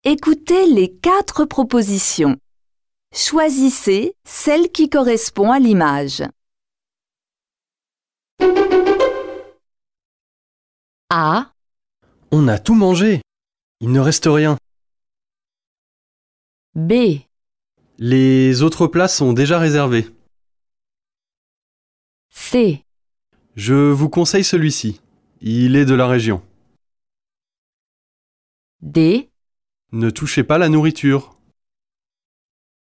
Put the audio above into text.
Écoutez les 4 propositions. Choisissez celle qui correspond à l'image. A, On a tout mangé. Il ne reste rien. B, Les autres places sont déjà réservées. C, Je vous conseille celui-ci. Il est de la région. D, Ne touchez pas la nourriture.